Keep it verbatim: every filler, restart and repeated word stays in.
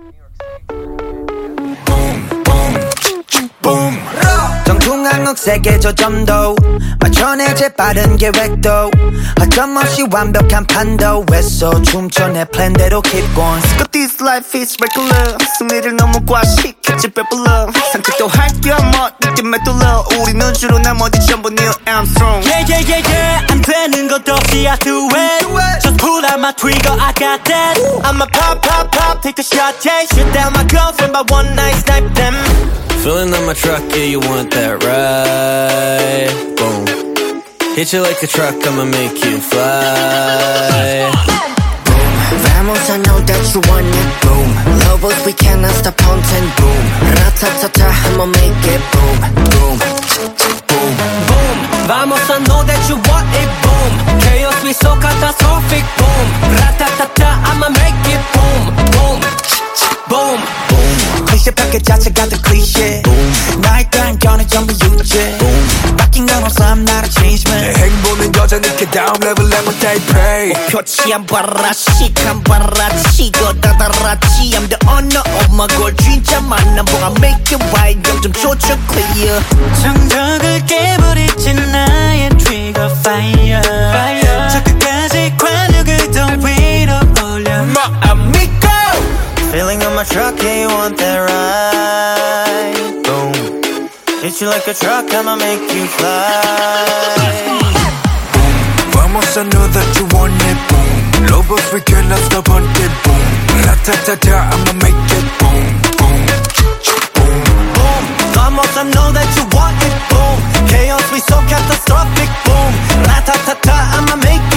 정중앙흑색의 저점도 맞춰내 재빠른 계획도 어김없이 완벽한 판도 했어 춤춰 내 플랜대로 keep going But this life is regular 승리를 너무 과시켰지 빼불러 산책도 할겸 어디쯤 메둘러 우리는 주로 나머지 전부 Neil Armstrong Yeah yeah yeah yeah 안 되는 것 없이 I do it Just pull out my trigger I got that I'ma pop pop pop take a shot yeah shoot down my girlfriend by one night snipe them Filling up my truck, yeah, you want that ride. Boom. Hit you like a truck, I'ma make you fly. Boom. Vamos, I know that you want it. Boom. Lobos, we cannot stop counting. Boom. Ratatata, I'ma make it. Boom. Boom. Boom. Boom. Vamos, I know that you want it. Boom. Chaos, we so catastrophic. Boom. Ratatata, I'ma make it. Boom. Boom. Boom. Boom. 클리셰 패킷 자체가 더 클리셰 나의 단견은 전부 유죄 바뀐 건 없어 I'm not a change man 내 행보는 여전히 그 다음 레벨 레벨 they pray 표치 안 봐라 시간 봐라 치고 다다라치 I'm the owner of my goal 진짜 만남 보아 make it right 영점 조절 clear 정적을 깨버리지 나의 trigger fire, fire. 저 끝까지 관역을 더 위로 올려 My amigo Filling up my truck, yeah, you want that ride. Boom. Hit you like a truck, I'ma make you fly. Boom. Vamos, I know that you want it. Boom. Lobos, we cannot stop until boom. Ratatata, I'ma make it. Boom. Boom. Boom. Boom. Vamos, I know that you want it. Boom. Chaos, we so catastrophic. Boom. Ratatata, I'ma make it.